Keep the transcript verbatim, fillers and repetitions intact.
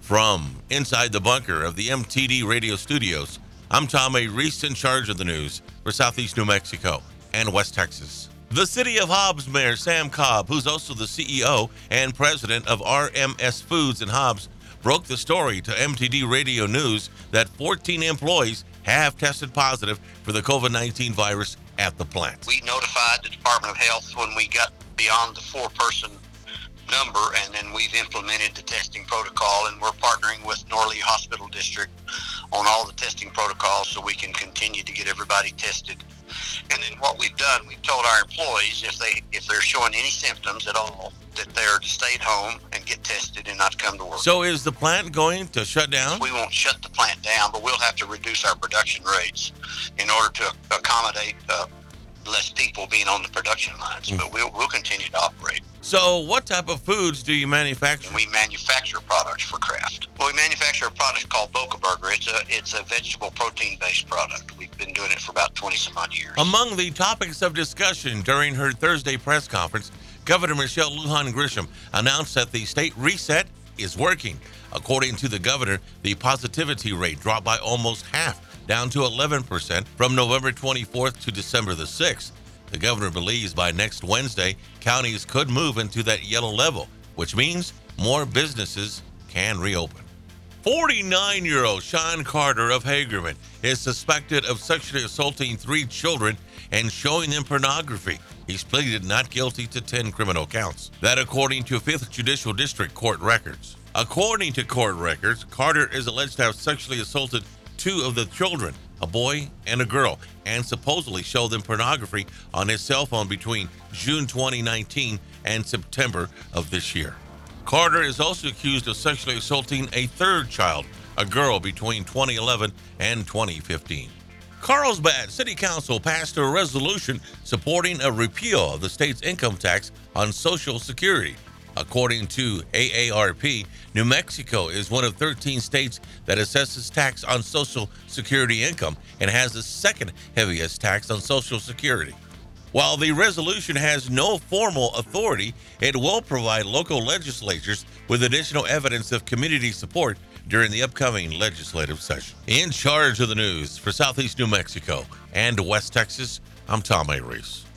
From inside the bunker of the M T D radio studios, I'm Tom A. Reese, in charge of the news for Southeast New Mexico and West Texas. The City of Hobbs Mayor Sam Cobb, who's also the C E O and president of R M S Foods in Hobbs, broke the story to M T D Radio News that fourteen employees have tested positive for the COVID nineteen virus at the plant. We notified the Department of Health when we got beyond the four-person number, and then we've implemented the testing protocol, and we're partnering with Norley Hospital District on all the testing protocols so we can continue to get everybody tested. And then what we've done, we've told our employees if they if they're showing any symptoms at all, that they're to stay at home and get tested and not come to work. So is the plant going to shut down? We won't shut the plant down, but we'll have to reduce our production rates in order to accommodate uh, less people being on the production lines. Mm. But we'll, we'll continue to operate. So what type of foods do you manufacture? We manufacture products for Kraft. Well, we manufacture a product called Boca Burger. It's a it's a vegetable protein-based product. We've been doing it for about twenty some odd years. Among the topics of discussion during her Thursday press conference, Governor Michelle Lujan Grisham announced that the state reset is working. According to the governor, the positivity rate dropped by almost half, down to eleven percent from November twenty-fourth to December the sixth. The governor believes by next Wednesday, counties could move into that yellow level, which means more businesses can reopen. forty-nine-year-old Sean Carter of Hagerman is suspected of sexually assaulting three children and showing them pornography. He's pleaded not guilty to ten criminal counts. That according to fifth Judicial District court records. According to court records, Carter is alleged to have sexually assaulted two of the children, a boy and a girl, and supposedly showed them pornography on his cell phone between June twenty nineteen and September of this year. Carter is also accused of sexually assaulting a third child, a girl, between twenty eleven and twenty fifteen. Carlsbad City Council passed a resolution supporting a repeal of the state's income tax on Social Security. According to A A R P, New Mexico is one of thirteen states that assesses tax on Social Security income and has the second heaviest tax on Social Security. While the resolution has no formal authority, it will provide local legislatures with additional evidence of community support during the upcoming legislative session. In charge of the news for Southeast New Mexico and West Texas, I'm Tom A. Reese.